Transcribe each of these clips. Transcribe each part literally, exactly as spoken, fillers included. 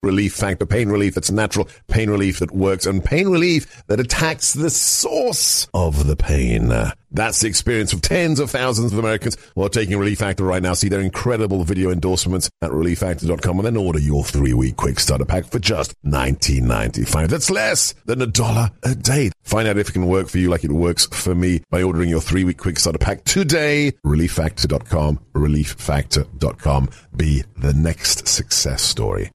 Relief Factor. Pain relief that's natural, pain relief that works, and pain relief that attacks the source of the pain. That's the experience of tens of thousands of Americans who are taking Relief Factor right now. See their incredible video endorsements at relief factor dot com and then order your three-week quick starter pack for just nineteen ninety-five. That's less than a dollar a day. Find out if it can work for you like it works for me by ordering your three-week quick starter pack today. relief factor dot com. relief factor dot com. Be the next success story.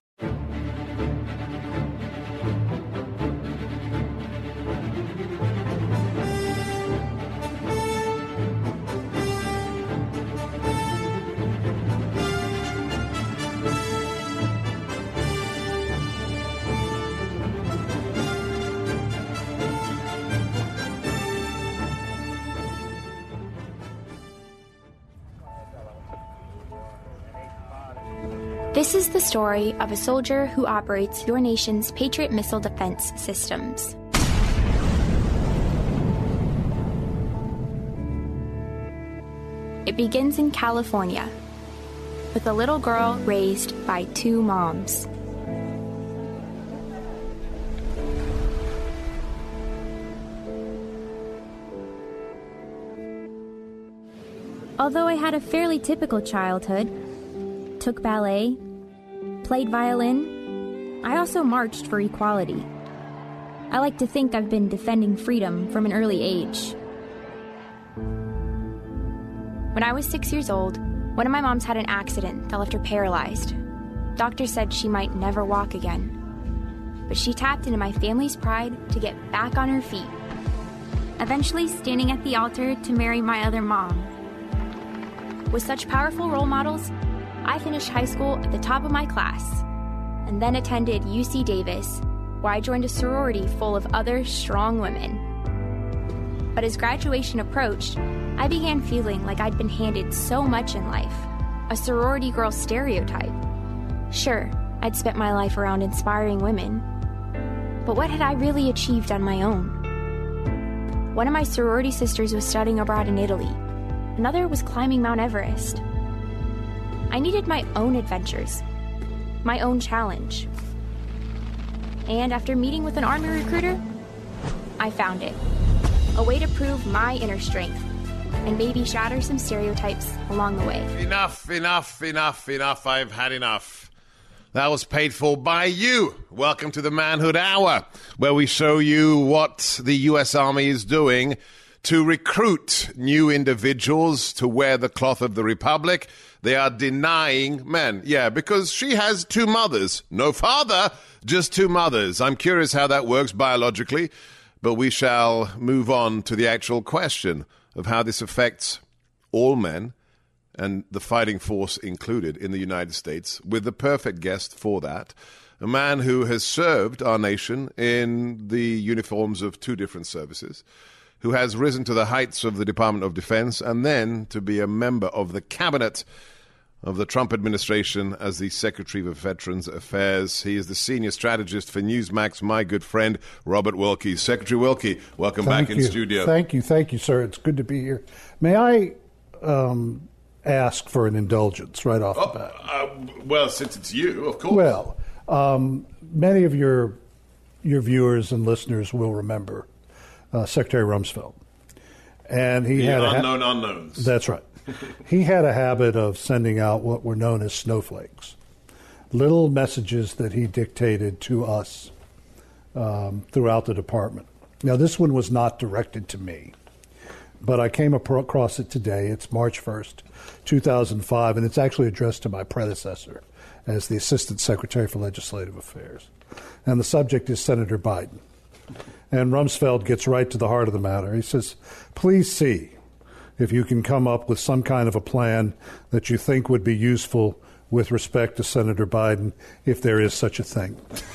This is the story of a soldier who operates your nation's Patriot missile defense systems. It begins in California, with a little girl raised by two moms. Although I had a fairly typical childhood, took ballet, played violin, I also marched for equality. I like to think I've been defending freedom from an early age. When I was six years old, one of my moms had an accident that left her paralyzed. Doctors said she might never walk again. But she tapped into my family's pride to get back on her feet, eventually standing at the altar to marry my other mom. With such powerful role models, I finished high school at the top of my class, and then attended U C Davis, where I joined a sorority full of other strong women. But as graduation approached, I began feeling like I'd been handed so much in life, a sorority girl stereotype. Sure, I'd spent my life around inspiring women, but what had I really achieved on my own? One of my sorority sisters was studying abroad in Italy. Another was climbing Mount Everest. I needed my own adventures, my own challenge. And after meeting with an Army recruiter, I found it. A way to prove my inner strength and maybe shatter some stereotypes along the way. Enough, enough, enough, enough. I've had enough. That was paid for by you. Welcome to the Manhood Hour, where we show you what the U S Army is doing to recruit new individuals to wear the cloth of the Republic. They are denying men. Yeah, because she has two mothers. No father, just two mothers. I'm curious how that works biologically, but we shall move on to the actual question of how this affects all men, and the fighting force included in the United States, with the perfect guest for that, a man who has served our nation in the uniforms of two different services, who has risen to the heights of the Department of Defense, and then to be a member of the cabinet of the Trump administration as the Secretary of Veterans Affairs. He is the senior strategist for Newsmax, my good friend, Robert Wilkie. Secretary Wilkie, welcome thank back you. in studio. Thank you. Thank you, sir. It's good to be here. May I um, ask for an indulgence right off oh, the bat? Uh, well, since it's you, of course. Well, um, many of your your viewers and listeners will remember uh, Secretary Rumsfeld. And he the had unknown a ha- unknowns. That's right. He had a habit of sending out what were known as snowflakes, little messages that he dictated to us um, throughout the department. Now, this one was not directed to me, but I came across it today. It's March first, two thousand five, and it's actually addressed to my predecessor as the Assistant Secretary for Legislative Affairs. And the subject is Senator Biden. And Rumsfeld gets right to the heart of the matter. He says, please see if you can come up with some kind of a plan that you think would be useful with respect to Senator Biden, if there is such a thing.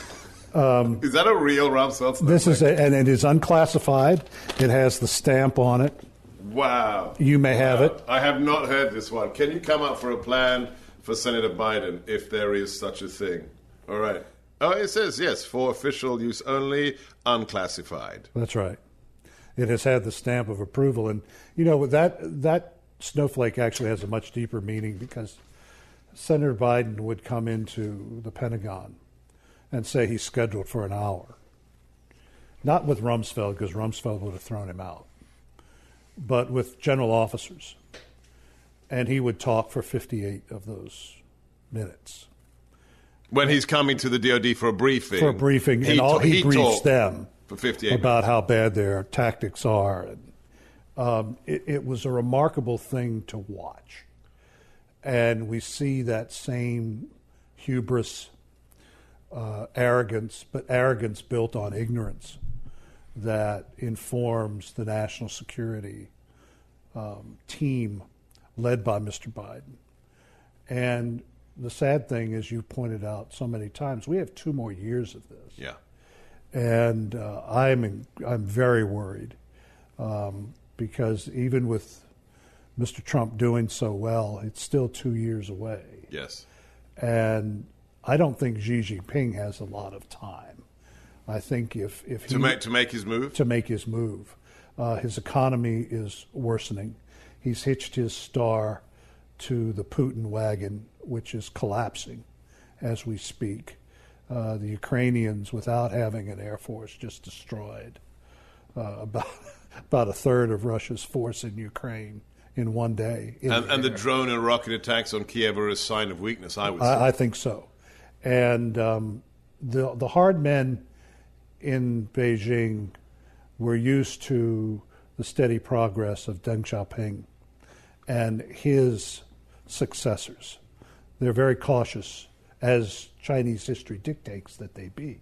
Um, is that a real Rumsfeld? This is, a, and it is unclassified. It has the stamp on it. Wow. You may wow. have it. I have not heard this one. Can you come up for a plan for Senator Biden, if there is such a thing? All right. Oh, it says, yes, for official use only, unclassified. That's right. It has had the stamp of approval. And, you know, that that snowflake actually has a much deeper meaning, because Senator Biden would come into the Pentagon and say he's scheduled for an hour. Not with Rumsfeld, because Rumsfeld would have thrown him out, but with general officers. And he would talk for fifty-eight of those minutes. When he's coming to the D O D for a briefing. For a briefing, he and all, ta- he, he briefs them for fifty-eight about minutes. how bad their tactics are. And, um, it, it was a remarkable thing to watch. And we see that same hubris, uh, arrogance, but arrogance built on ignorance that informs the national security um, team led by Mister Biden. And the sad thing, as you pointed out so many times, we have two more years of this. Yeah. And uh, I'm in, I'm very worried um, because even with Mister Trump doing so well, it's still two years away. Yes. And I don't think Xi Jinping has a lot of time. I think if, if he... To make, to make his move? To make his move. Uh, his economy is worsening. He's hitched his star to the Putin wagon, which is collapsing as we speak. Uh, the Ukrainians, without having an air force, just destroyed uh, about about a third of Russia's force in Ukraine in one day. And, the, and the drone and rocket attacks on Kiev are a sign of weakness, I would say. I, I think so. And um, the the hard men in Beijing were used to the steady progress of Deng Xiaoping and his successors. They're very cautious, as Chinese history dictates that they be.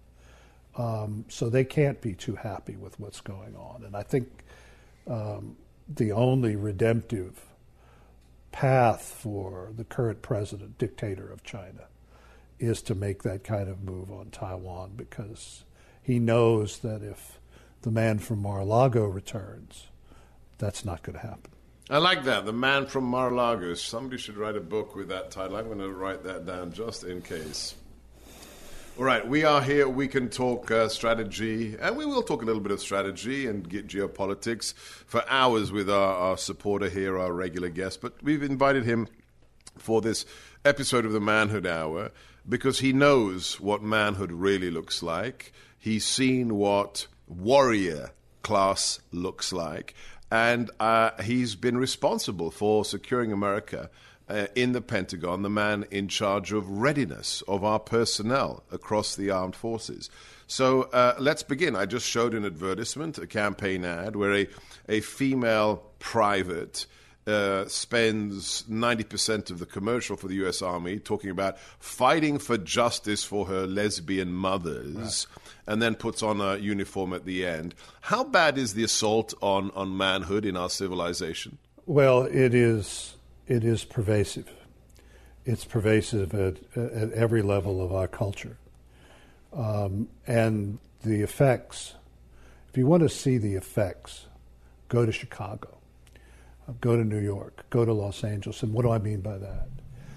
Um, so they can't be too happy with what's going on. And I think um, the only redemptive path for the current president, dictator of China, is to make that kind of move on Taiwan, because he knows that if the man from Mar-a-Lago returns, that's not going to happen. I like that, The Man from Mar-a-Lago. Somebody should write a book with that title. I'm going to write that down just in case. All right, we are here. We can talk uh, strategy, and we will talk a little bit of strategy and get geopolitics for hours with our, our supporter here, our regular guest. But we've invited him for this episode of the Manhood Hour because he knows what manhood really looks like. He's seen what warrior class looks like. And uh, he's been responsible for securing America uh, in the Pentagon, the man in charge of readiness of our personnel across the armed forces. So uh, let's begin. I just showed an advertisement, a campaign ad, where a, a female private uh, spends ninety percent of the commercial for the U S Army talking about fighting for justice for her lesbian mothers. Right. And then puts on a uniform at the end. How bad is the assault on, on manhood in our civilization? Well, it is it is pervasive. It's pervasive at, at every level of our culture. Um, and the effects, if you want to see the effects, go to Chicago, go to New York, go to Los Angeles. And what do I mean by that?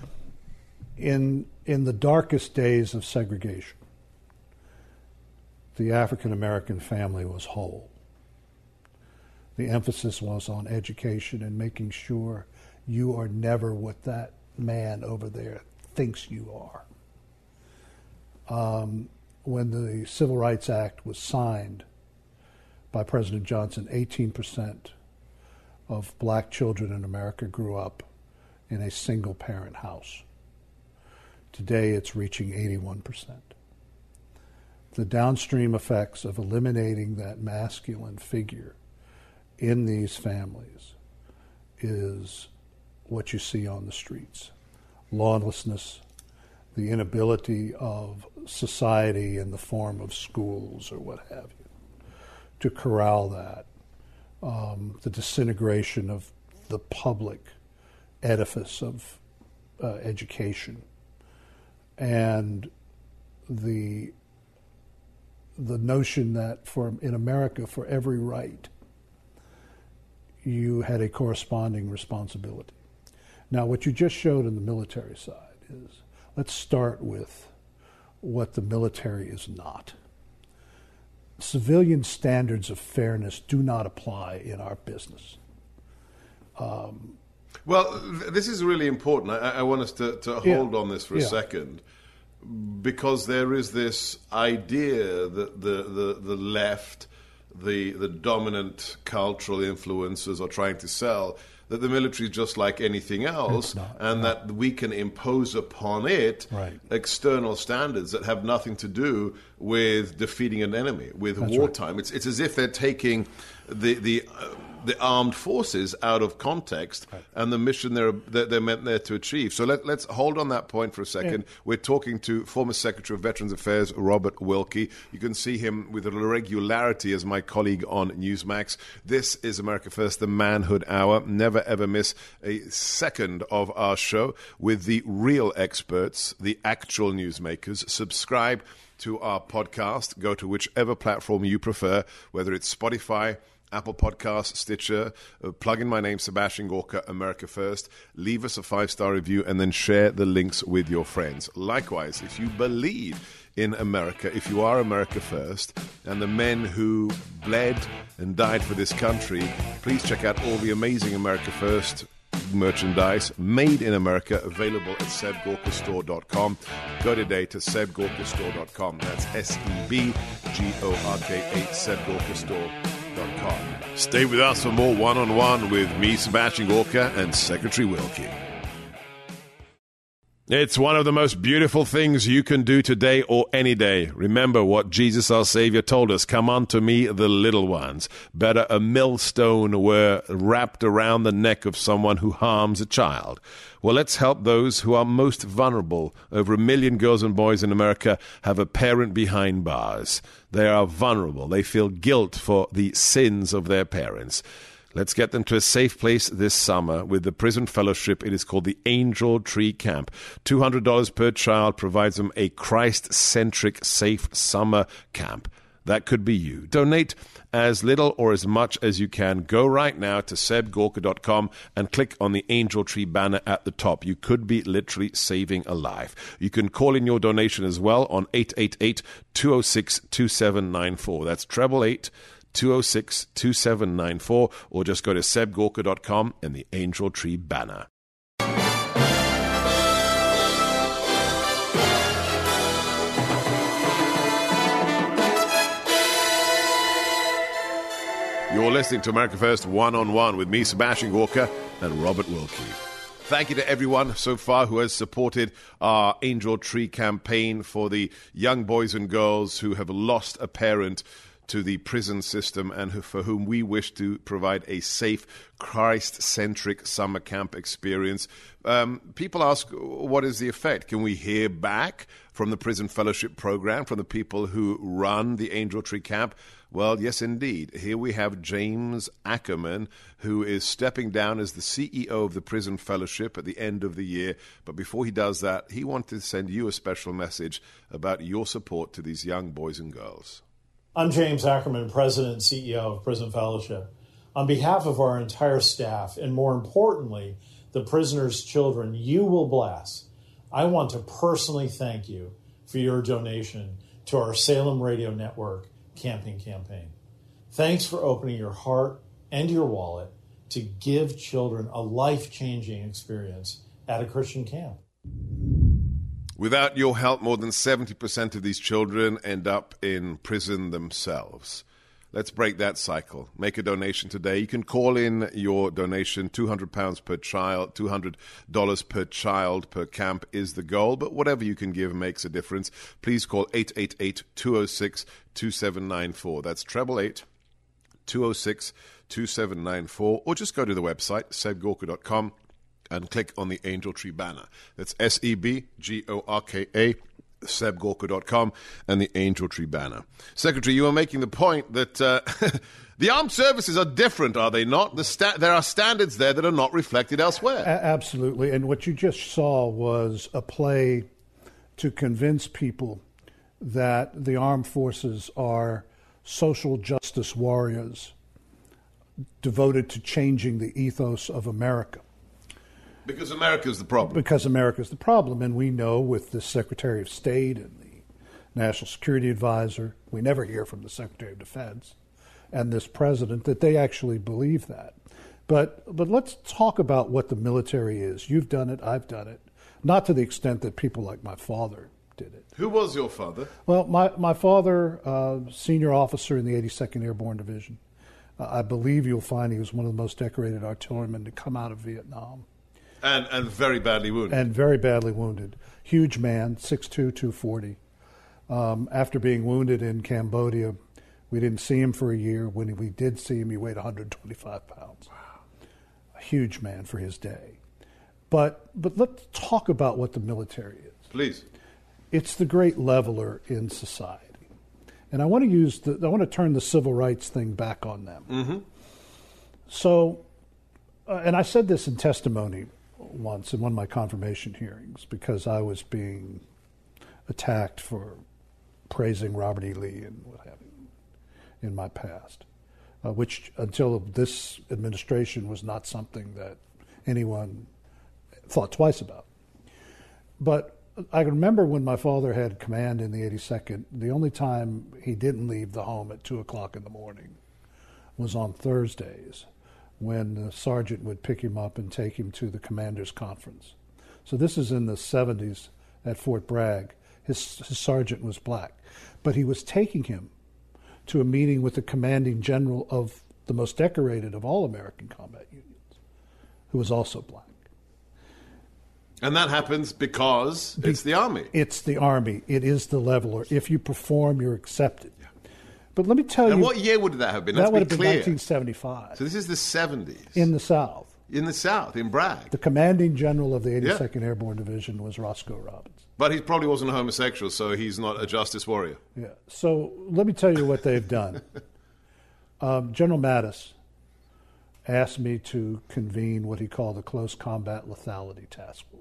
In in the darkest days of segregation, the African-American family was whole. The emphasis was on education and making sure you are never what that man over there thinks you are. Um, when the Civil Rights Act was signed by President Johnson, eighteen percent of black children in America grew up in a single-parent house. Today it's reaching eighty-one percent. The downstream effects of eliminating that masculine figure in these families is what you see on the streets. Lawlessness, the inability of society in the form of schools or what have you to corral that, um, the disintegration of the public edifice of uh, education, and the the notion that for in America, for every right, you had a corresponding responsibility. Now, what you just showed in the military side is, let's start with what the military is not. Civilian standards of fairness do not apply in our business. Um, well, th- this is really important. I, I want us to, to hold yeah, on this for yeah. a second. because there is this idea that the, the, the left, the, the dominant cultural influences are trying to sell, that the military is just like anything else, not, and no. that we can impose upon it right. external standards that have nothing to do with defeating an enemy, with That's wartime. right. It's, it's as if they're taking the the uh, the armed forces out of context right. and the mission they're, that they're meant there to achieve. So let, let's hold on that point for a second. Yeah. We're talking to former Secretary of Veterans Affairs, Robert Wilkie. You can see him with a regularity as my colleague on Newsmax. This is America First, the Manhood Hour. Never, ever miss a second of our show with the real experts, the actual newsmakers. Subscribe to our podcast. Go to whichever platform you prefer, whether it's Spotify, Apple Podcasts, Stitcher. Uh, plug in my name, Sebastian Gorka, America First. Leave us a five-star review and then share the links with your friends. Likewise, if you believe in America, if you are America First, and the men who bled and died for this country, please check out all the amazing America First merchandise made in America, available at seb gorka store dot com. Go today to seb gorka store dot com. That's S E B G O R K A, seb gorka store dot com. Stay with us for more one-on-one with me, Sebastian Gorka, and Secretary Wilkie. It's one of the most beautiful things you can do today or any day. Remember what Jesus our Savior told us. Come unto me, the little ones. Better a millstone were wrapped around the neck of someone who harms a child. Well, let's help those who are most vulnerable. Over a million girls and boys in America have a parent behind bars. They are vulnerable. They feel guilt for the sins of their parents. Let's get them to a safe place this summer with the Prison Fellowship. It is called the Angel Tree Camp. two hundred dollars per child provides them a Christ-centric, safe summer camp. That could be you. Donate as little or as much as you can. Go right now to seb gorka dot com and click on the Angel Tree banner at the top. You could be literally saving a life. You can call in your donation as well on eight eight eight, two oh six, two seven nine four. That's treble eight, two oh six, two seven nine four, or just go to seb gorka dot com and the Angel Tree banner. You're listening to America First One-on-One with me, Sebastian Gorka, and Robert Wilkie. Thank you to everyone so far who has supported our Angel Tree campaign for the young boys and girls who have lost a parent to the prison system and who, for whom we wish to provide a safe, Christ-centric summer camp experience. Um, people ask, what is the effect? Can we hear back from the Prison Fellowship Program, from the people who run the Angel Tree Camp? Well, yes, indeed. Here we have James Ackerman, who is stepping down as the C E O of the Prison Fellowship at the end of the year. But before he does that, he wanted to send you a special message about your support to these young boys and girls. I'm James Ackerman, President and C E O of Prison Fellowship. On behalf of our entire staff, and more importantly, the prisoners' children you will bless, I want to personally thank you for your donation to our Salem Radio Network camping campaign. Thanks for opening your heart and your wallet to give children a life-changing experience at a Christian camp. Without your help, more than seventy percent of these children end up in prison themselves. Let's break that cycle. Make a donation today. You can call in your donation. two hundred pounds per child, two hundred dollars per child per camp is the goal, but whatever you can give makes a difference. Please call eight eight eight, two oh six, two seven nine four. That's treble eight, two oh six, two seven nine four, or just go to the website, seb gorka dot com, and click on the Angel Tree banner. That's S E B G O R K A, seb gorka dot com, and the Angel Tree banner. Secretary, you were making the point that uh, the armed services are different, are they not? The sta- there are standards there that are not reflected elsewhere. A- absolutely. And what you just saw was a play to convince people that the armed forces are social justice warriors devoted to changing the ethos of America. Because America's the problem. Because America's the problem. And we know with the Secretary of State and the National Security Advisor, we never hear from the Secretary of Defense and this president that they actually believe that. But but let's talk about what the military is. You've done it. I've done it. Not to the extent that people like my father did it. Who was your father? Well, my, my father, uh, senior officer in the eighty-second Airborne Division. Uh, I believe you'll find he was one of the most decorated artillerymen to come out of Vietnam. And and very badly wounded. And very badly wounded. Huge man, six two, two forty. Um, after being wounded in Cambodia, we didn't see him for a year. When we did see him, he weighed one hundred twenty-five pounds. Wow. A huge man for his day. But but let's talk about what the military is. Please. It's the great leveler in society. And I want to use the, I want to turn the civil rights thing back on them. Mm-hmm. So, uh, and I said this in testimony once in one of my confirmation hearings because I was being attacked for praising Robert E. Lee and what have you in my past, uh, which until this administration was not something that anyone thought twice about. But I remember when my father had command in the eighty-second, the only time he didn't leave the home at two o'clock in the morning was on Thursdays when the sergeant would pick him up and take him to the commander's conference. So this is in the seventies at Fort Bragg. His, his sergeant was black, but he was taking him to a meeting with the commanding general of the most decorated of all American combat unions, who was also black. And that happens because Be- it's the Army. It's the Army. It is the leveler. If you perform, you're accepted. Yeah. But let me tell and you... And what year would that have been? That Let's would have be been clear. nineteen seventy-five. So this is the seventies. In the South. In the South, in Bragg. The commanding general of the eighty-second yeah. Airborne Division was Roscoe Robbins. But he probably wasn't a homosexual, so he's not a justice warrior. Yeah. So let me tell you what they've done. um, General Mattis asked me to convene what he called the Close Combat Lethality Task Force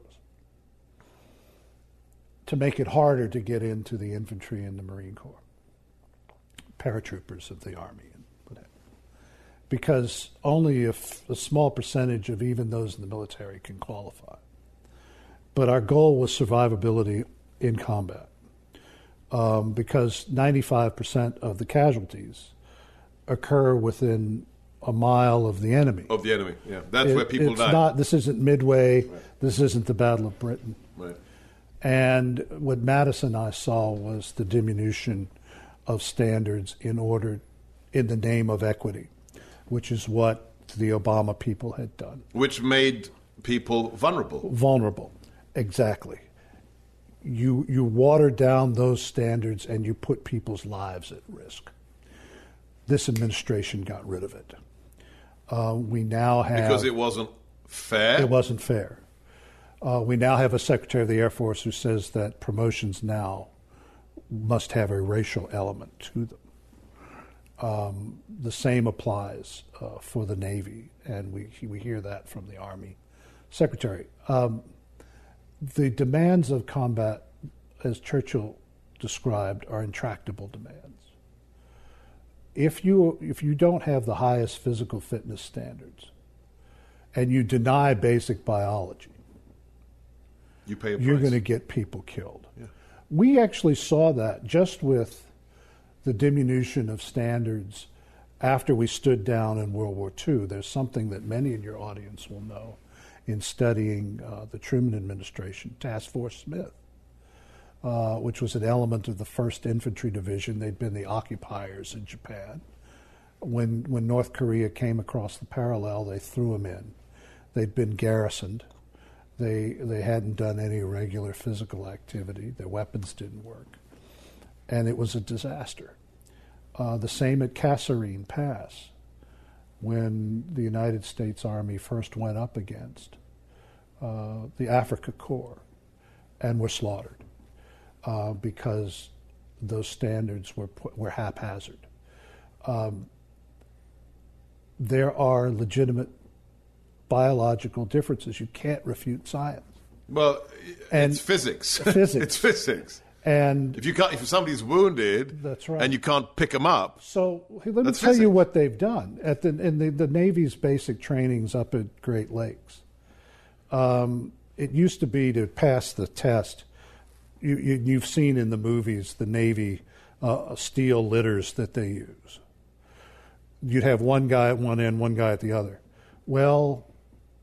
to make it harder to get into the infantry and the Marine Corps, paratroopers of the Army, and whatever. Because only a, f- a small percentage of even those in the military can qualify. But our goal was survivability in combat, um, because ninety-five percent of the casualties occur within a mile of the enemy. Of the enemy, yeah. That's it, where people it's die. Not, this isn't Midway. Right. This isn't the Battle of Britain. Right. And what Mattis and I saw was the diminution of standards in order, in the name of equity, which is what the Obama people had done. Which made people vulnerable. Vulnerable, exactly. You you water down those standards and you put people's lives at risk. This administration got rid of it. Uh, we now have... Because it wasn't fair? It wasn't fair. Uh, we now have a Secretary of the Air Force who says that promotions now must have a racial element to them. Um, the same applies uh, for the Navy, and we we hear that from the Army Secretary. Um, the demands of combat, as Churchill described, are intractable demands. If you if you don't have the highest physical fitness standards, and you deny basic biology, you pay a you're price. going to get people killed. Yeah. We actually saw that just with the diminution of standards after we stood down in World War Two. There's something that many in your audience will know in studying uh, the Truman administration, Task Force Smith, uh, which was an element of the first Infantry Division. They'd been the occupiers in Japan. When, when North Korea came across the parallel, they threw them in. They'd been garrisoned. They they hadn't done any regular physical activity. Their weapons didn't work. And it was a disaster. Uh, the same at Kasserine Pass, when the United States Army first went up against uh, the Afrika Korps and were slaughtered uh, because those standards were were haphazard. Um, there are legitimate biological differences. You can't refute science. Well, and it's physics. Physics. It's physics. And if you can't, if somebody's wounded, that's right, and you can't pick them up. So let me tell physics. you what they've done at the in the, the Navy's basic trainings up at Great Lakes. Um, it used to be to pass the test. You, you, you've seen in the movies the Navy uh, steel litters that they use. You'd have one guy at one end, one guy at the other. Well,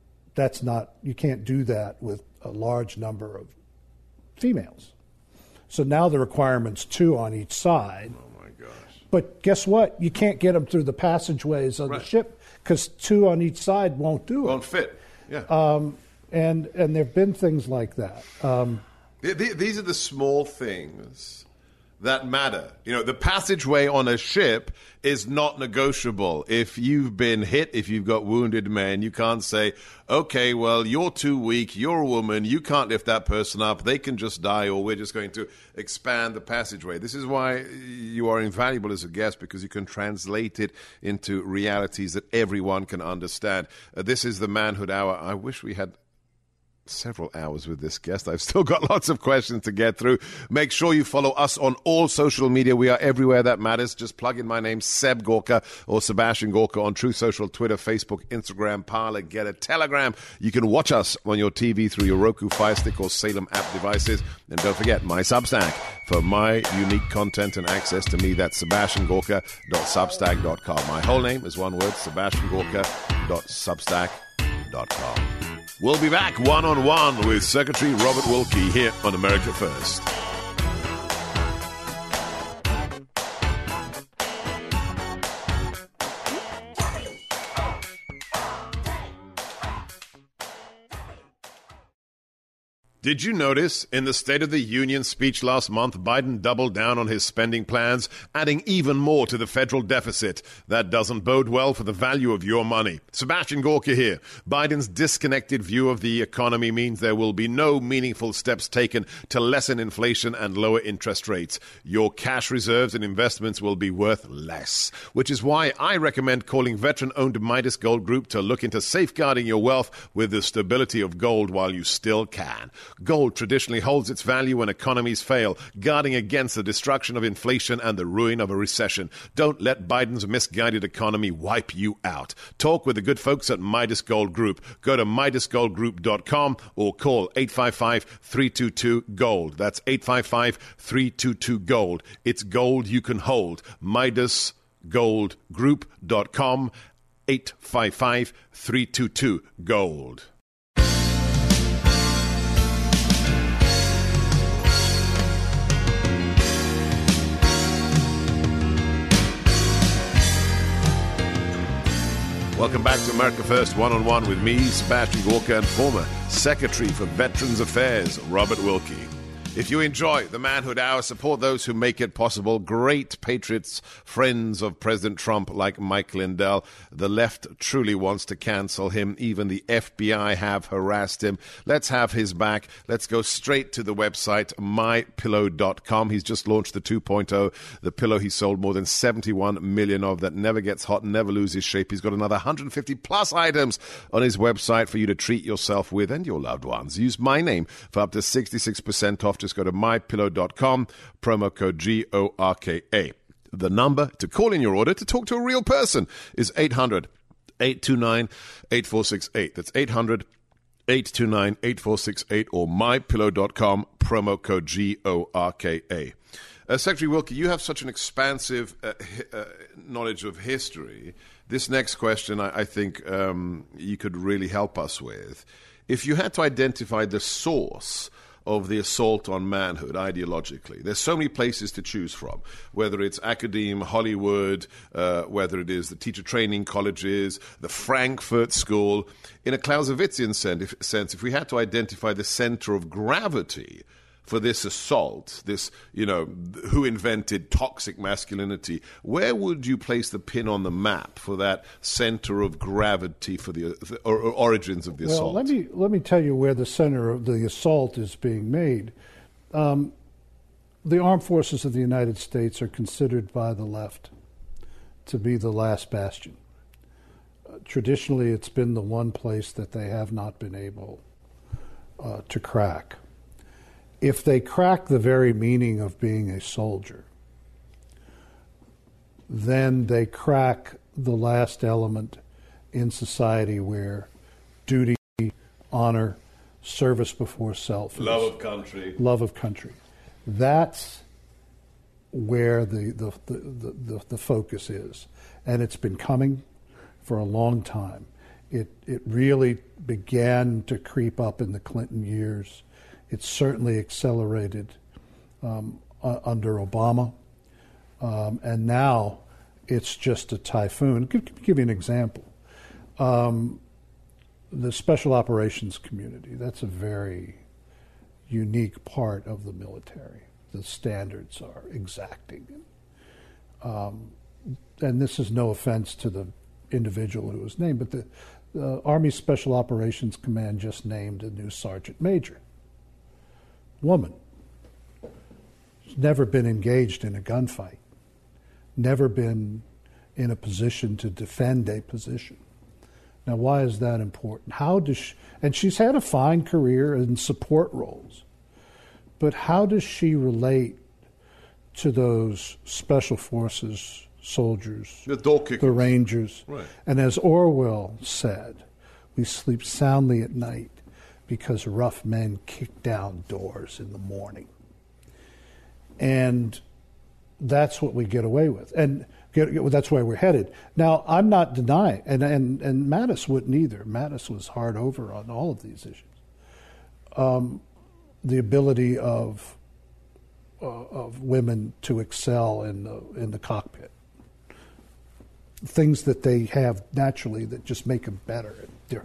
that's not. You can't do that with a large number of females. So now the requirement's two on each side. Oh, my gosh. But guess what? You can't get them through the passageways of Right. the ship because two on each side won't do it. Won't fit. Yeah. Um, and and there have been things like that. Um, The- the- These are the small things that matter. You know, the passageway on a ship is not negotiable. If you've been hit, if you've got wounded men, you can't say, okay, well, you're too weak, you're a woman, you can't lift that person up, they can just die, or we're just going to expand the passageway. This is why you are invaluable as a guest, because you can translate it into realities that everyone can understand. Uh, this is the Manhood Hour. I wish we had several hours with this guest. I've still got lots of questions to get through. Make sure you follow us on all social media. We are everywhere that matters. Just plug in my name, Seb Gorka, or Sebastian Gorka on Truth Social, Twitter, Facebook, Instagram, Parler, Get a Telegram. You can watch us on your T V through your Roku, Fire Stick, or Salem app devices. And don't forget my Substack for my unique content and access to me. That's sebastian gorka dot substack dot com. My whole name is one word, sebastian gorka dot substack dot com. We'll be back one-on-one with Secretary Robert Wilkie here on America First. Did you notice in the State of the Union speech last month, Biden doubled down on his spending plans, adding even more to the federal deficit? That doesn't bode well for the value of your money. Sebastian Gorka here. Biden's disconnected view of the economy means there will be no meaningful steps taken to lessen inflation and lower interest rates. Your cash reserves and investments will be worth less, which is why I recommend calling veteran-owned Midas Gold Group to look into safeguarding your wealth with the stability of gold while you still can. Gold traditionally holds its value when economies fail, guarding against the destruction of inflation and the ruin of a recession. Don't let Biden's misguided economy wipe you out. Talk with the good folks at Midas Gold Group. Go to midas gold group dot com or call eight five five, three two two, GOLD. That's eight five five, three two two, GOLD. It's gold you can hold. midas gold group dot com, eight five five, three two two, GOLD. Welcome back to America First, one-on-one with me, Sebastian Gorka, and former Secretary for Veterans Affairs, Robert Wilkie. If you enjoy the Manhood Hour, support those who make it possible. Great patriots, friends of President Trump like Mike Lindell. The left truly wants to cancel him. Even the F B I have harassed him. Let's have his back. Let's go straight to the website, my pillow dot com. He's just launched the two point oh, the pillow he sold more than seventy-one million of, that never gets hot, never loses shape. He's got another one hundred fifty plus items on his website for you to treat yourself with and your loved ones. Use my name for up to sixty-six percent off. Just go to my pillow dot com, promo code G O R K A. The number to call in your order to talk to a real person is eight hundred, eight two nine, eight four six eight. That's eight hundred, eight two nine, eight four six eight or my pillow dot com, promo code G O R K A. Uh, Secretary Wilkie, you have such an expansive uh, hi- uh, knowledge of history. This next question, I, I think um, you could really help us with. If you had to identify the source of the assault on manhood ideologically, there's so many places to choose from, whether it's academia, Hollywood, uh, whether it is the teacher training colleges, the Frankfurt School. In a Clausewitzian sense, if we had to identify the center of gravity for this assault, this, you know, who invented toxic masculinity, where would you place the pin on the map for that center of gravity for the or, or origins of the well, assault? let me let me tell you where the center of the assault is being made. Um, the armed forces of the United States are considered by the left to be the last bastion. Uh, traditionally, it's been the one place that they have not been able uh, to crack. If they crack the very meaning of being a soldier, then they crack the last element in society where duty, honor, service before self, love of country. Love of country. That's where the, the, the, the, the, the focus is. And it's been coming for a long time. It, it really began to creep up in the Clinton years. It certainly accelerated um, uh, under Obama, um, and now it's just a typhoon. Give, give you an example. Um, the special operations community, that's a very unique part of the military. The standards are exacting. Um, and this is no offense to the individual who was named, but the, the Army Special Operations Command just named a new sergeant major. Woman. She's never been engaged in a gunfight. Never been in a position to defend a position. Now, why is that important? How does she, and she's had a fine career in support roles, but how does she relate to those special forces soldiers, the, door kickers. the Rangers? Right. And as Orwell said, we sleep soundly at night because rough men kick down doors in the morning. And that's what we get away with. And get, get, that's where we're headed. Now, I'm not denying, and, and, and Mattis wouldn't either. Mattis was hard over on all of these issues. Um, the ability of uh, of women to excel in the, in the cockpit. Things that they have naturally that just make them better.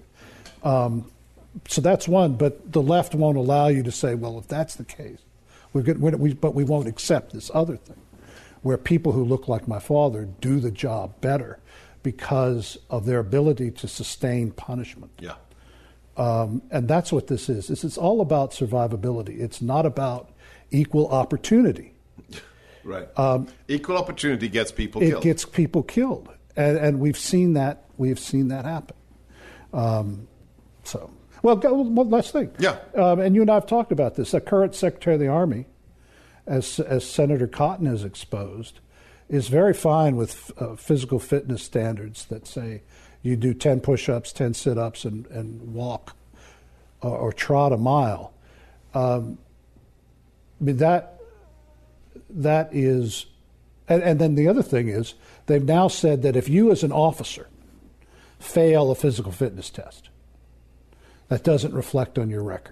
Um, so that's one, but the left won't allow you to say, well, if that's the case, we're good, we're, we, but we won't accept this other thing, where people who look like my father do the job better because of their ability to sustain punishment. Yeah. Um, and that's what this is. This is all about survivability. It's not about equal opportunity. Right. Um, equal opportunity gets people it killed. It gets people killed. And, and we've seen that. We've seen that happen. Um, so, well, go, one last thing. Yeah. Um, and you and I have talked about this. The current Secretary of the Army, as as Senator Cotton has exposed, is very fine with uh, physical fitness standards that say you do ten push-ups, ten sit-ups, and, and walk or, or trot a mile. Um, I mean, that that is, and, and then the other thing is, they've now said that if you as an officer fail a physical fitness test, that doesn't reflect on your record.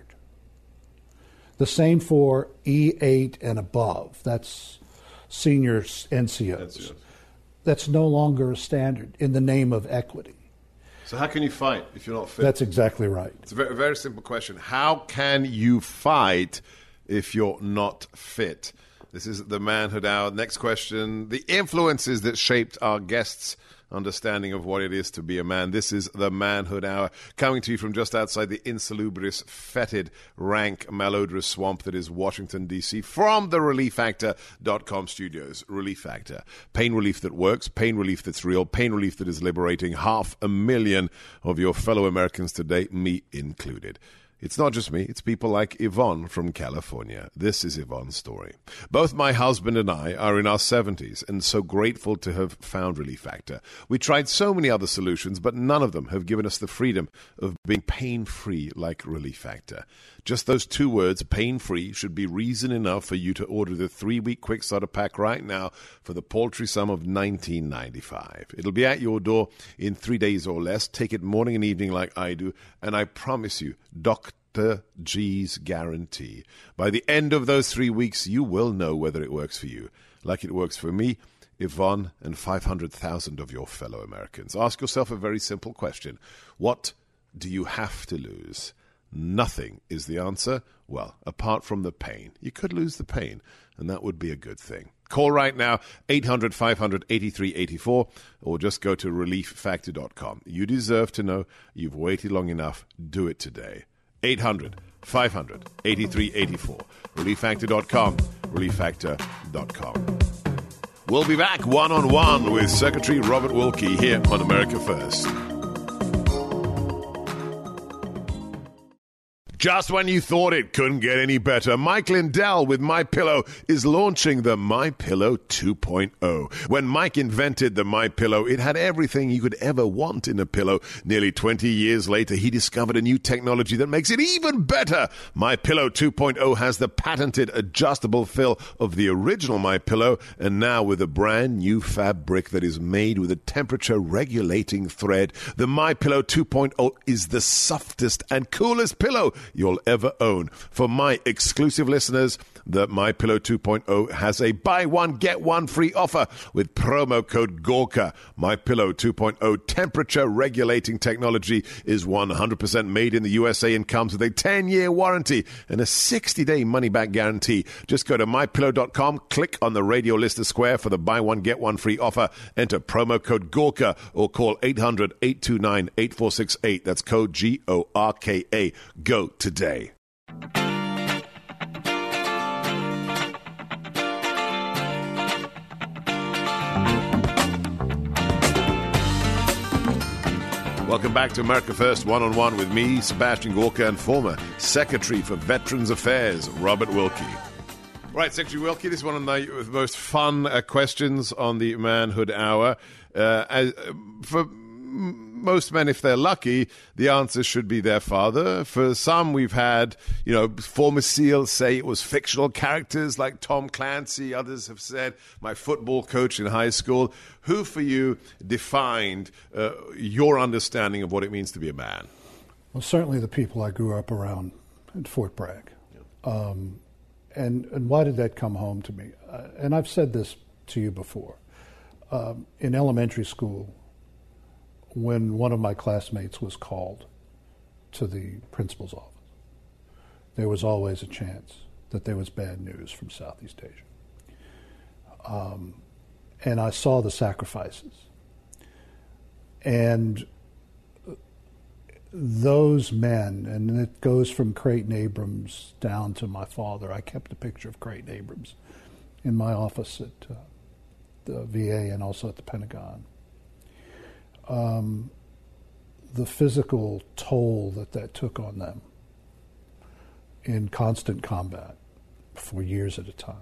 The same for E eight and above. That's senior N C Os. N C Os. That's no longer a standard in the name of equity. So how can you fight if you're not fit? That's exactly right. It's a very, very simple question. How can you fight if you're not fit? This is the Manhood Hour. Next question. The influences that shaped our guests' understanding of what it is to be a man. This is the Manhood Hour, coming to you from just outside the insalubrious, fetid, rank, malodorous swamp that is Washington, D C, from the relief factor dot com studios. Relief Factor. Pain relief that works, pain relief that's real, pain relief that is liberating half a million of your fellow Americans today, me included. It's not just me, it's people like Yvonne from California. This is Yvonne's story. Both my husband and I are in our seventies and so grateful to have found Relief Factor. We tried so many other solutions, but none of them have given us the freedom of being pain-free like Relief Factor. Just those two words, pain-free, should be reason enough for you to order the three-week quick starter pack right now for the paltry sum of nineteen ninety-five. It'll be at your door in three days or less. Take it morning and evening like I do, and I promise you, Doctor G's guarantee. By the end of those three weeks, you will know whether it works for you, like it works for me, Yvonne, and five hundred thousand of your fellow Americans. Ask yourself a very simple question. What do you have to lose? Nothing is the answer. Well, apart from the pain. You could lose the pain, and that would be a good thing. Call right now, eight hundred, five hundred, eighty-three eighty-four, or just go to relief factor dot com. You deserve to know you've waited long enough. Do it today. eight hundred, five hundred, eighty-three eighty-four. relief factor dot com. relief factor dot com. We'll be back one-on-one with Secretary Robert Wilkie here on America First. Just when you thought it couldn't get any better, Mike Lindell with MyPillow is launching the MyPillow two point oh. When Mike invented the MyPillow, it had everything you could ever want in a pillow. Nearly twenty years later, he discovered a new technology that makes it even better. MyPillow two point oh has the patented adjustable fill of the original MyPillow, and now with a brand new fabric that is made with a temperature-regulating thread, the MyPillow two point oh is the softest and coolest pillow you'll ever own. For my exclusive listeners, that MyPillow two point oh has a buy one, get one free offer with promo code Gorka. MyPillow two point oh temperature regulating technology is one hundred percent made in the U S A and comes with a ten-year warranty and a sixty-day money-back guarantee. Just go to my pillow dot com, click on the radio listener square for the buy one, get one free offer, enter promo code Gorka, or call eight hundred, eight two nine, eight four six eight. That's code G O R K A. Go today. Welcome back to America First One-on-One with me, Sebastian Gorka, and former Secretary for Veterans Affairs, Robert Wilkie. Right, Secretary Wilkie, this is one of the most fun uh, questions on the Manhood Hour. Uh, as, for most men, if they're lucky, the answer should be their father. For some, we've had, you know, former SEALs say it was fictional characters like Tom Clancy. Others have said my football coach in high school. Who, for you, defined uh, your understanding of what it means to be a man? Well, certainly the people I grew up around at Fort Bragg. Yeah. Um, and, and why did that come home to me? Uh, and I've said this to you before. Um, in elementary school, when one of my classmates was called to the principal's office, there was always a chance that there was bad news from Southeast Asia. Um, and I saw the sacrifices. And those men, and it goes from Creighton Abrams down to my father. I kept a picture of Creighton Abrams in my office at uh, the V A and also at the Pentagon. Um, the physical toll that that took on them in constant combat for years at a time,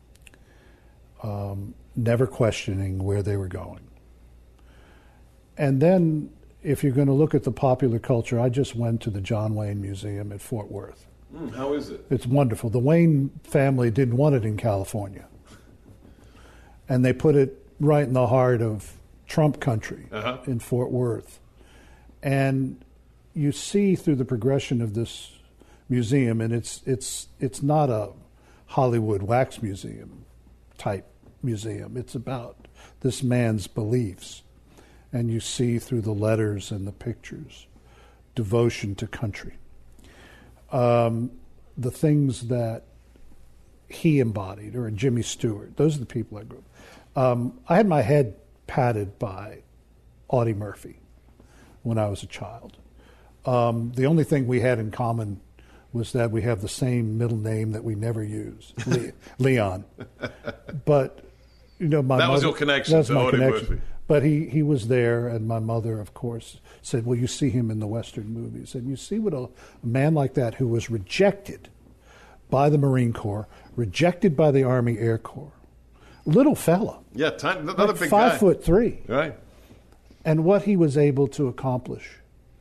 um, never questioning where they were going. And then, if you're going to look at the popular culture, I just went to the John Wayne Museum at Fort Worth. Mm, how is it? It's wonderful. The Wayne family didn't want it in California. And they put it right in the heart of Trump country uh-huh. in Fort Worth. And you see through the progression of this museum, and it's it's it's not a Hollywood wax museum type museum. It's about this man's beliefs. And you see through the letters and the pictures, devotion to country. Um, the things that he embodied, or Jimmy Stewart, those are the people I grew up. Um, I had my head patted by Audie Murphy when I was a child. Um, the only thing we had in common was that we have the same middle name that we never use, Le- Leon. But you know, my that mother, was your connection. That was to my Audie connection. Murphy. But he, he was there, and my mother, of course, said, well, you see him in the Western movies. And you see what a, a man like that who was rejected by the Marine Corps, rejected by the Army Air Corps, little fella. Yeah, tiny, another like big five guy. foot three. Right. And what he was able to accomplish,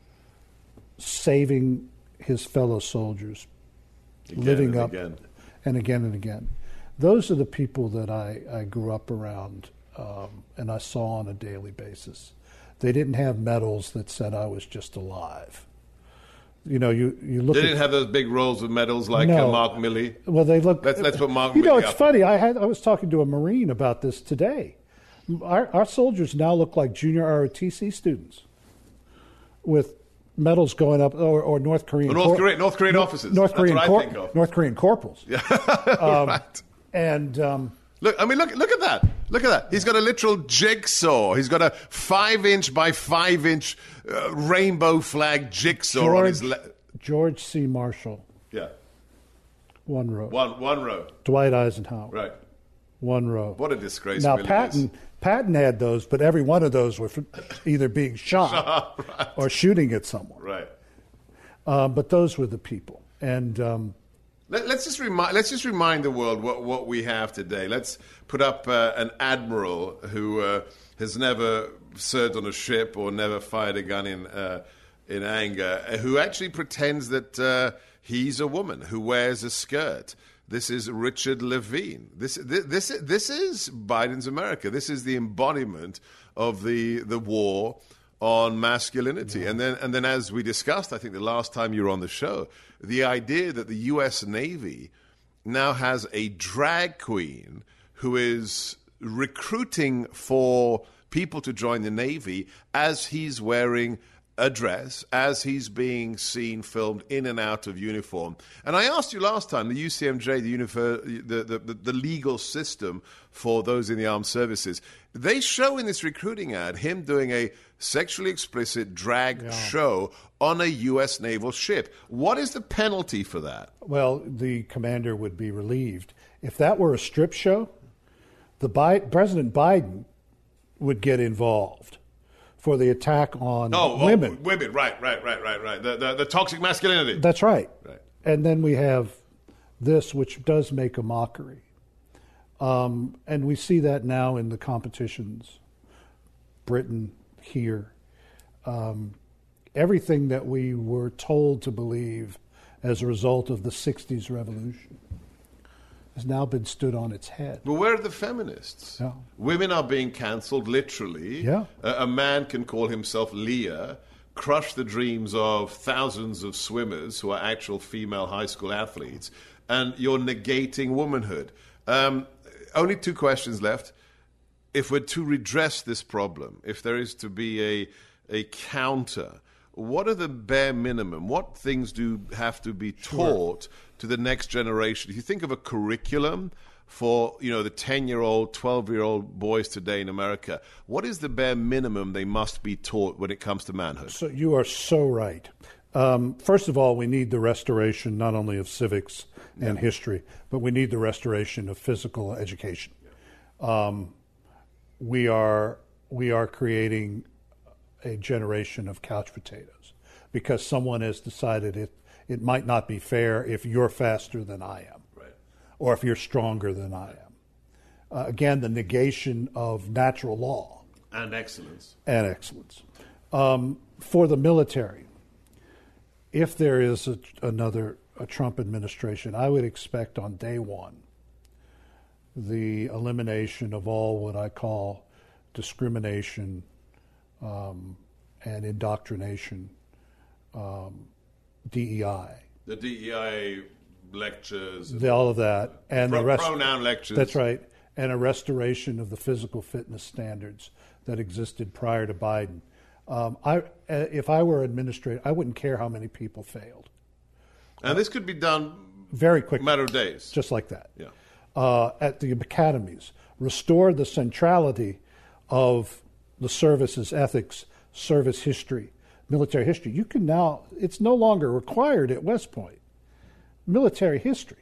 saving his fellow soldiers, Again living and up, again. and again and again. Those are the people that I, I grew up around. Um, and I saw on a daily basis. They didn't have medals that said I was just alive. You know, you, you look They at... didn't have those big rolls of medals like No. uh, Mark Milley. Well, they look... Let's, let's put Mark You Milley know, it's up. funny. I had I was talking to a Marine about this today. Our, our soldiers now look like junior R O T C students with medals going up, or, or North Korean... North, cor- Korean, North Korean officers. North That's Korean, what I cor- think of. North Korean corporals. Yeah. Um, right. And... Um, Look, I mean, look, look at that. Look at that. He's got a literal jigsaw. He's got a five-inch by five-inch uh, rainbow flag jigsaw George, on his... Le- George C. Marshall, yeah. one row. One, one row. Dwight Eisenhower, Right. one row. What a disgrace. Now, really Patton, is. Patton had those, but every one of those were for either being shot right. or shooting at someone. Right. Um, but those were the people. And... Um, Let, let's just remind. Let's just remind the world what, what we have today. Let's put up uh, an admiral who uh, has never served on a ship or never fired a gun in uh, in anger, who actually pretends that uh, he's a woman who wears a skirt. This is Richard Levine. This this this, this is Biden's America. This is the embodiment of the the war on masculinity. Yeah. And then and then as we discussed, I think the last time you were on the show, the idea that the U S Navy now has a drag queen who is recruiting for people to join the Navy as he's wearing a dress, as he's being seen filmed in and out of uniform. And I asked you last time, the U C M J, the, univer- the, the, the, the legal system for those in the armed services, they show in this recruiting ad him doing a sexually explicit drag yeah. show on a U S naval ship. What is the penalty for that? Well, the commander would be relieved. If that were a strip show, the Bi- President Biden would get involved for the attack on oh, women. Oh, women, right, right, right, right, right. The, the, the toxic masculinity. That's right. right. And then we have this, which does make a mockery. Um, and we see that now in the competitions, Britain, here. Um, everything that we were told to believe as a result of the sixties revolution has now been stood on its head. But where are the feminists? Yeah. Women are being cancelled, literally. Yeah. A, a man can call himself Leah, crush the dreams of thousands of swimmers who are actual female high school athletes, and you're negating womanhood. Um, only two questions left. If we're to redress this problem, if there is to be a, a counter, what are the bare minimum? What things do have to be taught sure. to the next generation? If you think of a curriculum for, you know, the ten-year-old, twelve-year-old boys today in America, what is the bare minimum they must be taught when it comes to manhood? So you are so right. Um, first of all, we need the restoration not only of civics and yeah. history, but we need the restoration of physical education. Um, we are we are creating a generation of couch potatoes because someone has decided it it might not be fair if you're faster than I am, right. or if you're stronger than I am. Uh, again, the negation of natural law and excellence and excellence um, for the military. If there is a, another a Trump administration, I would expect on day one the elimination of all what I call discrimination um, and indoctrination, um, D E I. The D E I lectures. The, all of that. And pro- the rest, pronoun lectures. That's right. And a restoration of the physical fitness standards that existed prior to Biden. Um, I, if I were administrator, I wouldn't care how many people failed. And uh, this could be done very quickly. Matter of days. Just like that. Yeah. Uh, at the academies, restore the centrality of the service's ethics, service history, military history. You can now, it's no longer required at West Point, military history.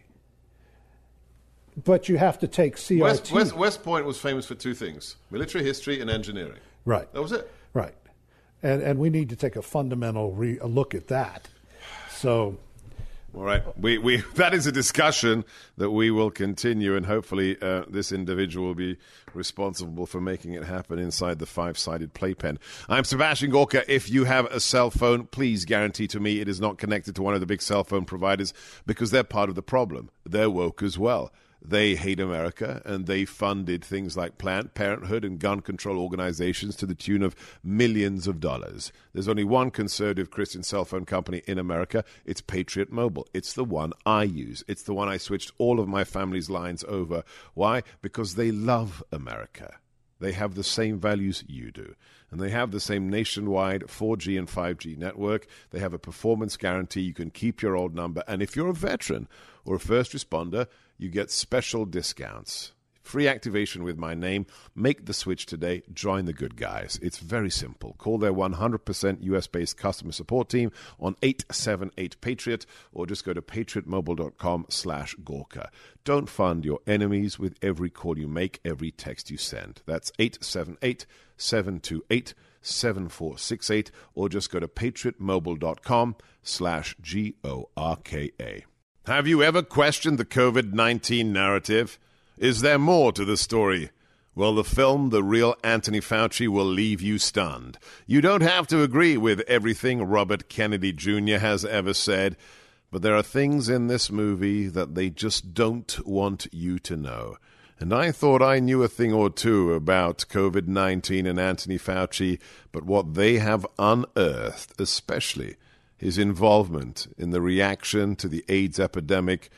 But you have to take C R T. West, West, West Point was famous for two things, military history and engineering. Right. That was it. Right. And and we need to take a fundamental re- a look at that. So... All right. We, we, that is a discussion that we will continue, and hopefully uh, this individual will be responsible for making it happen inside the five-sided playpen. I'm Sebastian Gorka. If you have a cell phone, please guarantee to me it is not connected to one of the big cell phone providers, because they're part of the problem. They're woke as well. They hate America, and they funded things like Planned Parenthood and gun control organizations to the tune of millions of dollars. There's only one conservative Christian cell phone company in America. It's Patriot Mobile. It's the one I use. It's the one I switched all of my family's lines over. Why? Because they love America. They have the same values you do. And they have the same nationwide four G and five G network. They have a performance guarantee. You can keep your old number. And if you're a veteran or a first responder, you get special discounts. Free activation with my name. Make the switch today. Join the good guys. It's very simple. Call their one hundred percent U S-based customer support team on eight seven eight Patriot, or just go to patriotmobile.com slash Gorka. Don't fund your enemies with every call you make, every text you send. That's eight seven eight, seven two eight, seven four six eight, or just go to patriotmobile.com slash G O R K A. Have you ever questioned the COVID nineteen narrative? Is there more to the story? Well, the film The Real Anthony Fauci will leave you stunned. You don't have to agree with everything Robert Kennedy Junior has ever said, but there are things in this movie that they just don't want you to know. And I thought I knew a thing or two about COVID nineteen and Anthony Fauci, but what they have unearthed, especially his involvement in the reaction to the AIDS epidemic,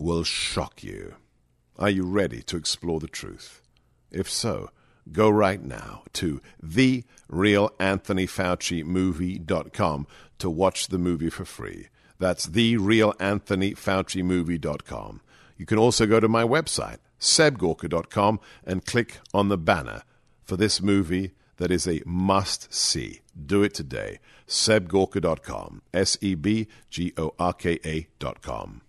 will shock you. Are you ready to explore the truth? If so, go right now to the real anthony fauci movie dot com to watch the movie for free. That's the real anthony fauci movie dot com. You can also go to my website, seb gorka dot com, and click on the banner for this movie that is a must-see. Do it today. seb gorka dot com. S E B G O R K A dot com.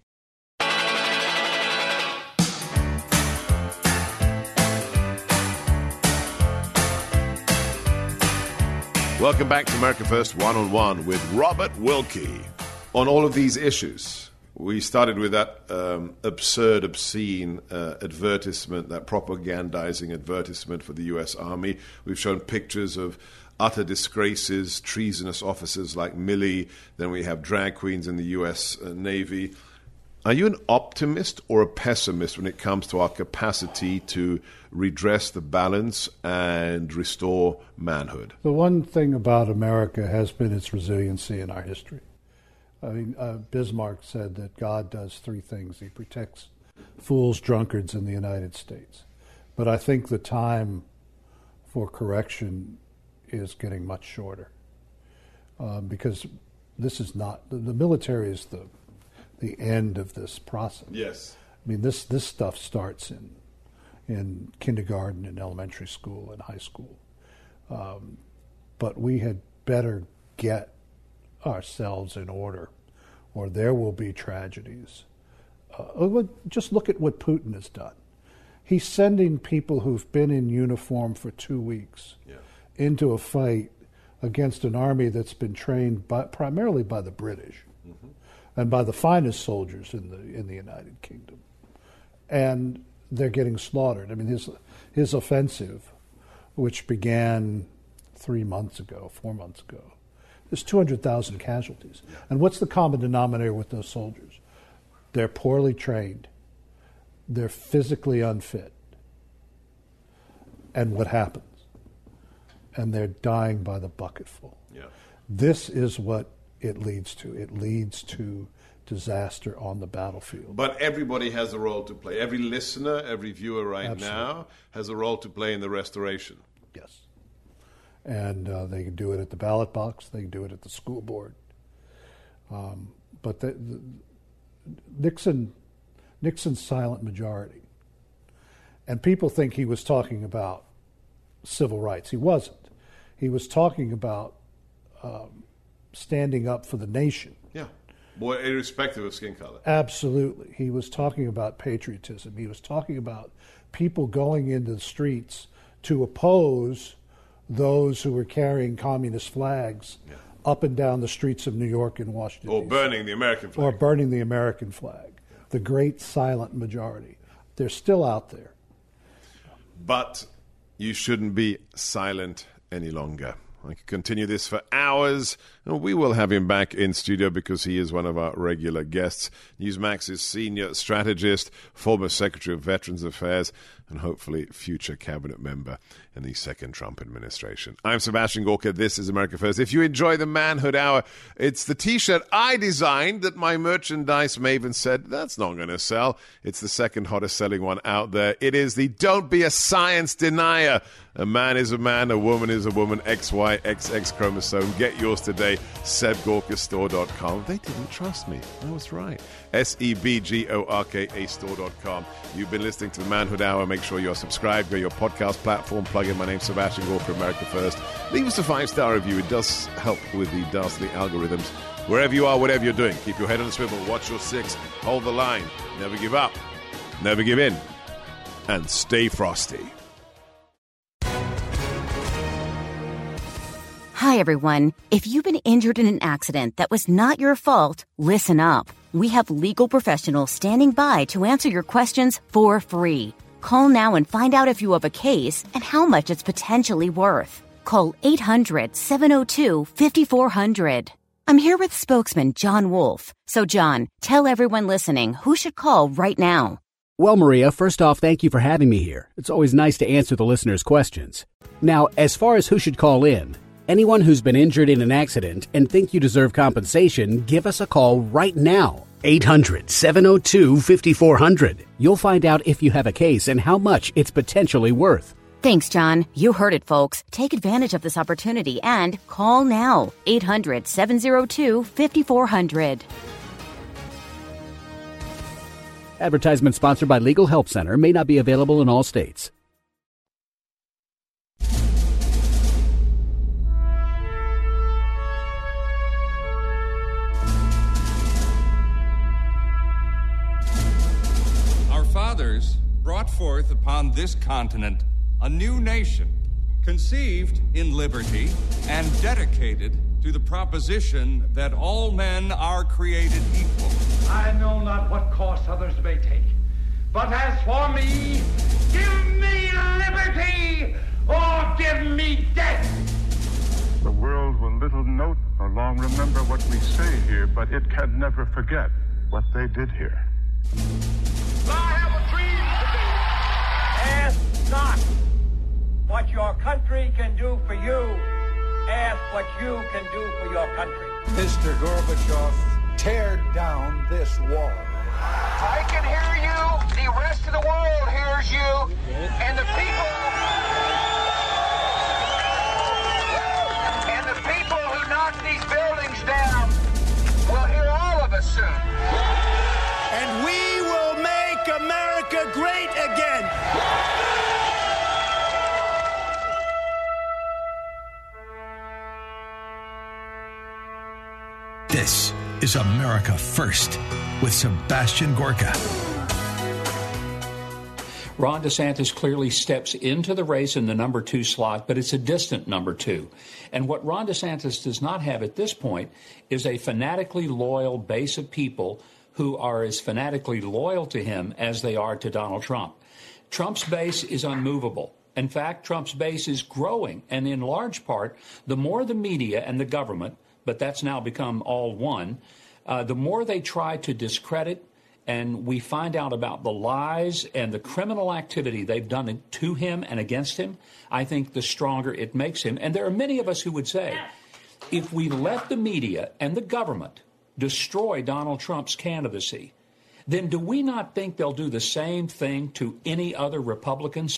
Welcome back to America First One-on-One with Robert Wilkie. On all of these issues, we started with that um, absurd, obscene uh, advertisement, that propagandizing advertisement for the U S Army. We've shown pictures of utter disgraces, treasonous officers like Milley. Then we have drag queens in the U S uh, Navy. Are you an optimist or a pessimist when it comes to our capacity to redress the balance and restore manhood? The one thing about America has been its resiliency in our history. I mean, uh, Bismarck said that God does three things. He protects fools, drunkards, in the United States. But I think the time for correction is getting much shorter uh, because this is not, the, the military is the the end of this process. Yes. I mean, this, this stuff starts in in kindergarten and elementary school and high school. Um, but we had better get ourselves in order or there will be tragedies. Uh, just look at what Putin has done. He's sending people who've been in uniform for two weeks yeah. into a fight against an army that's been trained by, primarily by the British. Mm-hmm. And by the finest soldiers in the in the United Kingdom, and they're getting slaughtered. I mean, his his offensive, which began three months ago, four months ago, there's two hundred thousand casualties. Yeah. And what's the common denominator with those soldiers? They're poorly trained, they're physically unfit, and what happens? And they're dying by the bucketful. Yeah. This is what it leads to. It leads to disaster on the battlefield. But everybody has a role to play. Every listener, every viewer right Absolutely. now has a role to play in the restoration. Yes. And uh, they can do it at the ballot box. They can do it at the school board. Um, but the, the, Nixon, Nixon's silent majority. And people think he was talking about civil rights. He wasn't. He was talking about um, standing up for the nation. Yeah. Well, irrespective of skin color. Absolutely. He was talking about patriotism. He was talking about people going into the streets to oppose those who were carrying communist flags yeah. up and down the streets of New York and Washington, Or D C burning the American flag. Or burning the American flag. Yeah. The great silent majority. They're still out there. But you shouldn't be silent any longer. I could continue this for hours, and we will have him back in studio because he is one of our regular guests. Newsmax's senior strategist, former Secretary of Veterans Affairs, and hopefully future cabinet member in the second Trump administration. I'm Sebastian Gorka. This is America First. If you enjoy the Manhood Hour, it's the T-shirt I designed that my merchandise maven said, that's not going to sell. It's the second hottest selling one out there. It is the Don't Be a Science Denier. A man is a man, a woman is a woman, X Y X X chromosome. Get yours today, seb gorka store dot com. They didn't trust me. I was right. S E B G O R K A store dot com. You've been listening to the Manhood Hour. Make sure you're subscribed. Go to your podcast platform. Plug in. My name's Sebastian Gorka, America First. Leave us a five-star review. It does help with the dastardly algorithms. Wherever you are, whatever you're doing, keep your head on the swivel. Watch your six. Hold the line. Never give up. Never give in. And stay frosty. Hi, everyone. If you've been injured in an accident that was not your fault, listen up. We have legal professionals standing by to answer your questions for free. Call now and find out if you have a case and how much it's potentially worth. Call eight hundred, seven oh two, five four zero zero. I'm here with spokesman John Wolf. So, John, tell everyone listening who should call right now. Well, Maria, first off, thank you for having me here. It's always nice to answer the listeners' questions. Now, as far as who should call in, anyone who's been injured in an accident and think you deserve compensation, give us a call right now. eight hundred, seven oh two, five four zero zero. You'll find out if you have a case and how much it's potentially worth. Thanks, John. You heard it, folks. Take advantage of this opportunity and call now. eight hundred, seven oh two, five four zero zero. Advertisement sponsored by Legal Help Center. May not be available in all states. Our fathers brought forth upon this continent a new nation, conceived in liberty and dedicated to the proposition that all men are created equal. I know not what course others may take, but as for me, give me liberty or give me death. The world will little note nor long remember what we say here, but it can never forget what they did here. I have a dream today. Ask not what your country can do for you. Ask what you can do for your country. Mister Gorbachev, tear down this wall. I can hear you. The rest of the world hears you. And the people... And the people who knock these buildings down will hear all of us soon. And we will make America great again. This is America First with Sebastian Gorka. Ron DeSantis clearly steps into the race in the number two slot, but it's a distant number two. And what Ron DeSantis does not have at this point is a fanatically loyal base of people who are as fanatically loyal to him as they are to Donald Trump. Trump's base is unmovable. In fact, Trump's base is growing, and in large part, the more the media and the government, but that's now become all one, uh, the more they try to discredit, and we find out about the lies and the criminal activity they've done to him and against him, I think the stronger it makes him. And there are many of us who would say, if we let the media and the government destroy Donald Trump's candidacy, then do we not think they'll do the same thing to any other Republicans?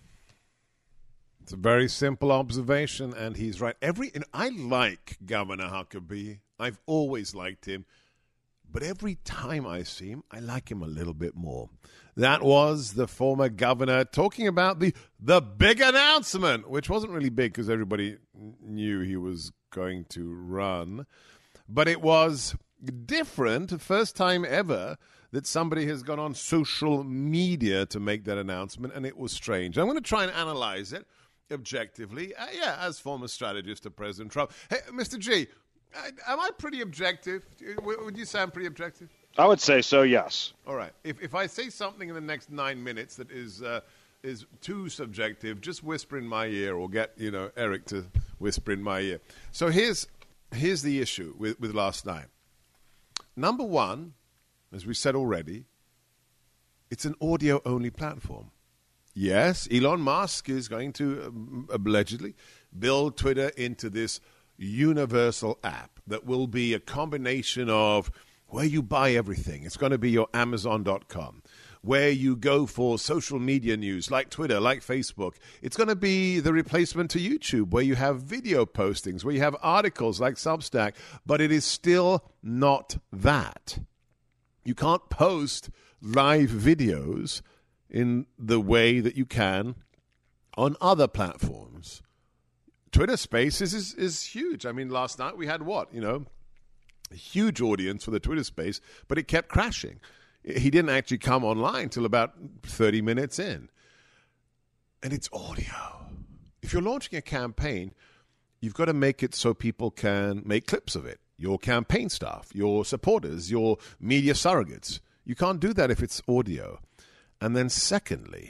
It's a very simple observation, and he's right. Every and I like Governor Huckabee. I've always liked him. But every time I see him, I like him a little bit more. That was the former governor talking about the the big announcement, which wasn't really big because everybody knew he was going to run. But it was different, first time ever, that somebody has gone on social media to make that announcement, and it was strange. I'm going to try and analyze it objectively, uh, yeah, as former strategist of President Trump. Hey, Mister G, uh, am I pretty objective? Would you say I'm pretty objective? I would say so, yes. All right. If if I say something in the next nine minutes that is uh, is too subjective, just whisper in my ear, or get you know Eric to whisper in my ear. So here's here's the issue with, with last night. Number one, as we said already, it's an audio-only platform. Yes, Elon Musk is going to um, allegedly build Twitter into this universal app that will be a combination of where you buy everything. It's going to be your Amazon dot com. Where you go for social media news like Twitter, like Facebook. It's going to be the replacement to YouTube, where you have video postings, where you have articles like Substack, but it is still not that. You can't post live videos in the way that you can on other platforms. Twitter Spaces is, is huge. I mean, last night we had what? You know, a huge audience for the Twitter Space, but it kept crashing. He didn't actually come online till about thirty minutes in. And it's audio. If you're launching a campaign, you've got to make it so people can make clips of it. Your campaign staff, your supporters, your media surrogates. You can't do that if it's audio. And then secondly,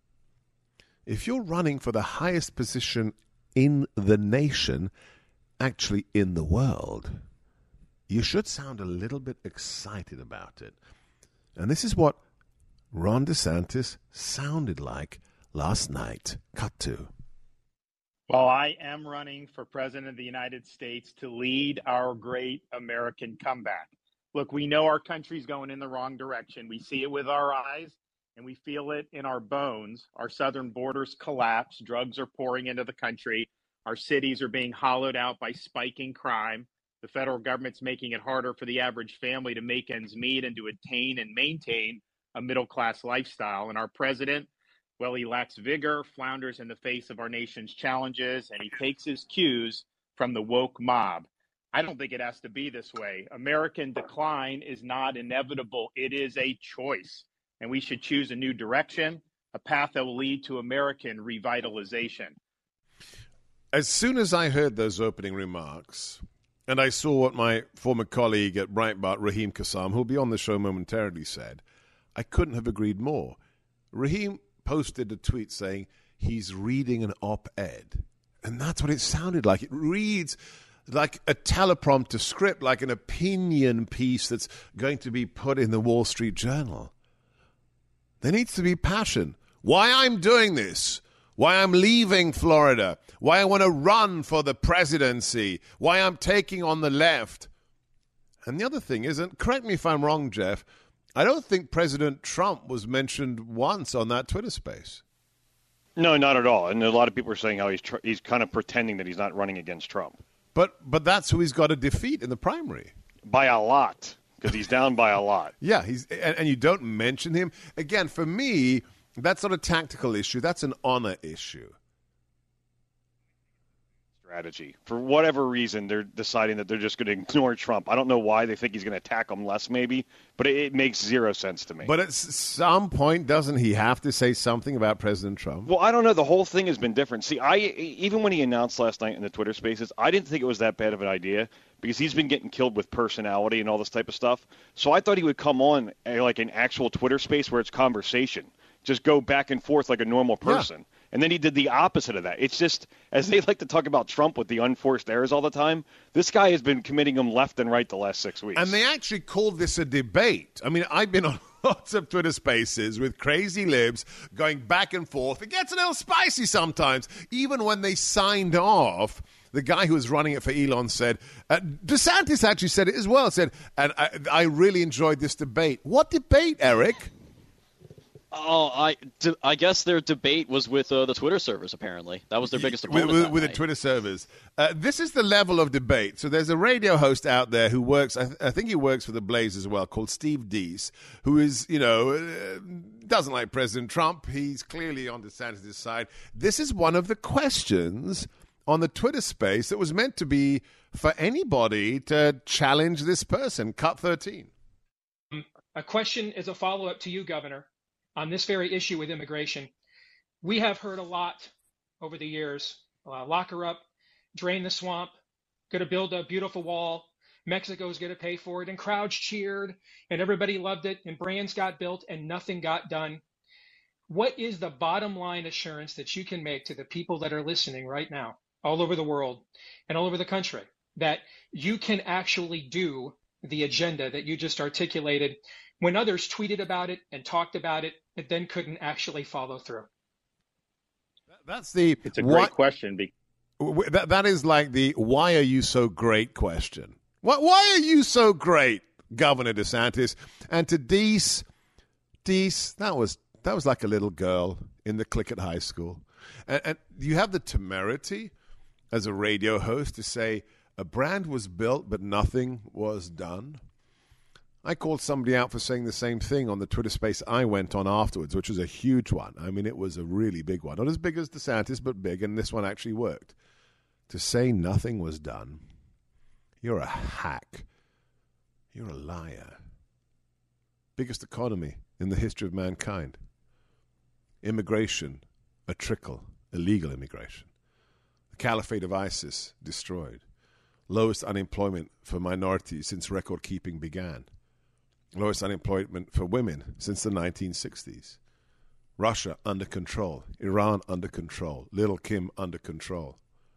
if you're running for the highest position in the nation, actually in the world, you should sound a little bit excited about it. And this is what Ron DeSantis sounded like last night. Cut to. Well, I am running for President of the United States to lead our great American comeback. Look, we know our country's going in the wrong direction. We see it with our eyes and we feel it in our bones. Our southern borders collapse. Drugs are pouring into the country. Our cities are being hollowed out by spiking crime. The federal government's making it harder for the average family to make ends meet and to attain and maintain a middle-class lifestyle. And our president, well, he lacks vigor, flounders in the face of our nation's challenges, and he takes his cues from the woke mob. I don't think it has to be this way. American decline is not inevitable. It is a choice, and we should choose a new direction, a path that will lead to American revitalization. As soon as I heard those opening remarks, and I saw what my former colleague at Breitbart, Raheem Kassam, who'll be on the show momentarily, said, I couldn't have agreed more. Raheem posted a tweet saying he's reading an op-ed, and that's what it sounded like. It reads like a teleprompter script, like an opinion piece that's going to be put in the Wall Street Journal. There needs to be passion. Why I'm doing this, why I'm leaving Florida, why I want to run for the presidency, why I'm taking on the left. And the other thing is, and correct me if I'm wrong, Jeff, I don't think President Trump was mentioned once on that Twitter space. No, not at all. And a lot of people are saying how he's tr- he's kind of pretending that he's not running against Trump. But but that's who he's got to defeat in the primary. By a lot, because he's down by a lot. Yeah, he's and, and you don't mention him. Again, for me, that's not a tactical issue. That's an honor issue. Strategy. For whatever reason, they're deciding that they're just going to ignore Trump. I don't know why. They think he's going to attack him less, maybe, but it, it makes zero sense to me. But at some point, doesn't he have to say something about President Trump? Well, I don't know. The whole thing has been different. See, I even when he announced last night in the Twitter Spaces, I didn't think it was that bad of an idea because he's been getting killed with personality and all this type of stuff. So I thought he would come on a, like an actual Twitter space where it's conversation. Just go back and forth like a normal person. Yeah. And then he did the opposite of that. It's just, as they like to talk about Trump with the unforced errors all the time, this guy has been committing them left and right the last six weeks. And they actually called this a debate. I mean, I've been on lots of Twitter spaces with crazy libs going back and forth. It gets a little spicy sometimes. Even when they signed off, the guy who was running it for Elon said, uh, DeSantis actually said it as well, said, and I, I really enjoyed this debate. What debate, Eric? Oh, I, I guess their debate was with uh, the Twitter servers, apparently. That was their biggest opponent. With, with, with the Twitter servers. Uh, this is the level of debate. So there's a radio host out there who works, I, th- I think he works for the Blaze as well, called Steve Deese, who is, you know, uh, doesn't like President Trump. He's clearly on DeSantis' side. This is one of the questions on the Twitter space that was meant to be for anybody to challenge this person. Cut thirteen. A question is a follow-up to you, Governor. On this very issue with immigration, we have heard a lot over the years. Uh, lock her up, drain the swamp, going to build a beautiful wall. Mexico's going to pay for it. And crowds cheered, and everybody loved it, and brands got built, and nothing got done. What is the bottom line assurance that you can make to the people that are listening right now, all over the world and all over the country, that you can actually do the agenda that you just articulated when others tweeted about it and talked about it, it then couldn't actually follow through? That's the. It's a great why, question. That that is like the "Why are you so great?" question. Why, why are you so great, Governor DeSantis? And to Deese, Deese, that was that was like a little girl in the clique at high school, and, and you have the temerity as a radio host to say a brand was built but nothing was done. I called somebody out for saying the same thing on the Twitter space I went on afterwards, which was a huge one. I mean, it was a really big one. Not as big as DeSantis, but big, and this one actually worked. To say nothing was done, you're a hack. You're a liar. Biggest economy in the history of mankind. Immigration, a trickle, illegal immigration. The caliphate of ISIS, destroyed. Lowest unemployment for minorities since record-keeping began. Lowest unemployment for women since the nineteen sixties. Russia under control. Iran under control. Little Kim under control.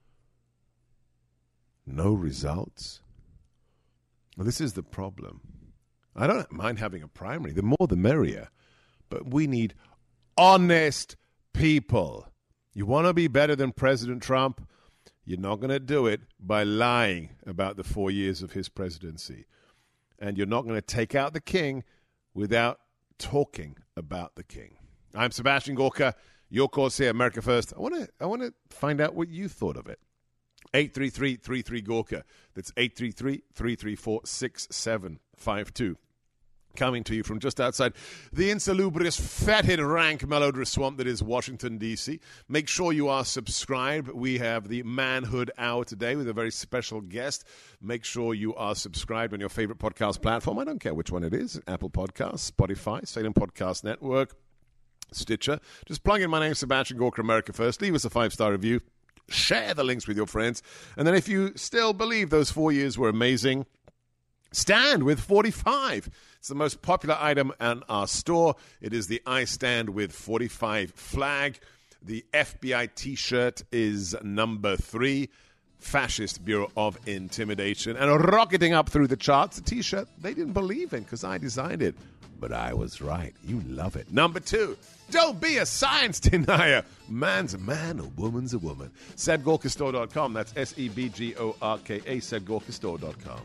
No results? Well, this is the problem. I don't mind having a primary. The more the merrier. But we need honest people. You want to be better than President Trump? You're not going to do it by lying about the four years of his presidency. and you're not going to take out the king without talking about the king. I'm Sebastian Gorka. Your cause here, America First. I want to I want to find out what you thought of it. eight three three, three three, Gorka. That's eight three three, three three four, six seven five two. Coming to you from just outside the insalubrious, fetid, rank, malodorous swamp that is Washington, D C. Make sure you are subscribed. We have the Manhood Hour today with a very special guest. Make sure you are subscribed on your favorite podcast platform. I don't care which one it is. Apple Podcasts, Spotify, Salem Podcast Network, Stitcher. Just plug in my name, Sebastian Gorka, America First. Leave us a five-star review. Share the links with your friends. And then if you still believe those four years were amazing, stand with forty-five. It's the most popular item in our store. It is the I Stand with forty-five flag. The F B I T-shirt is number three. Fascist Bureau of Intimidation. And rocketing up through the charts, the T-shirt they didn't believe in because I designed it. But I was right. You love it. Number two, don't be a science denier. Man's a man, a woman's a woman. Seb Gorka Store dot com. That's S E B G O R K A, Seb Gorka Store dot com.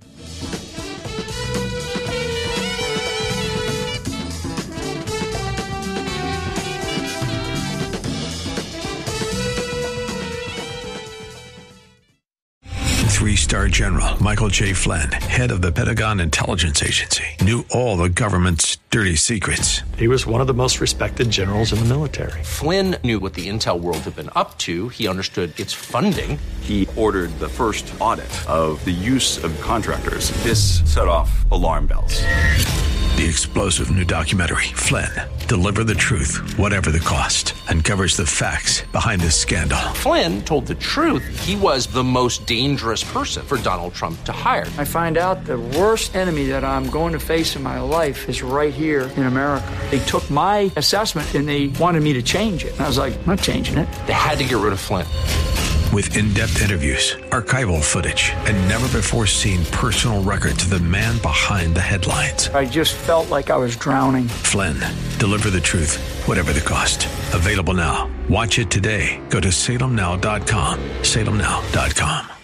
Three-star General Michael J. Flynn, head of the Pentagon Intelligence Agency, knew all the government's dirty secrets. He was one of the most respected generals in the military. Flynn knew what the intel world had been up to. He understood its funding. He ordered the first audit of the use of contractors. This set off alarm bells. The explosive new documentary, Flynn, Deliver the Truth, Whatever the Cost, uncovers the facts behind this scandal. Flynn told the truth. He was the most dangerous person for Donald Trump to hire. I find out the worst enemy that I'm going to face in my life is right here in America. They took my assessment and they wanted me to change it. And I was like, I'm not changing it. They had to get rid of Flynn. With in-depth interviews, archival footage, and never-before-seen personal records of the man behind the headlines. I just felt like I was drowning. Flynn, Deliver the Truth, Whatever the Cost. Available now. Watch it today. Go to salem now dot com. salem now dot com.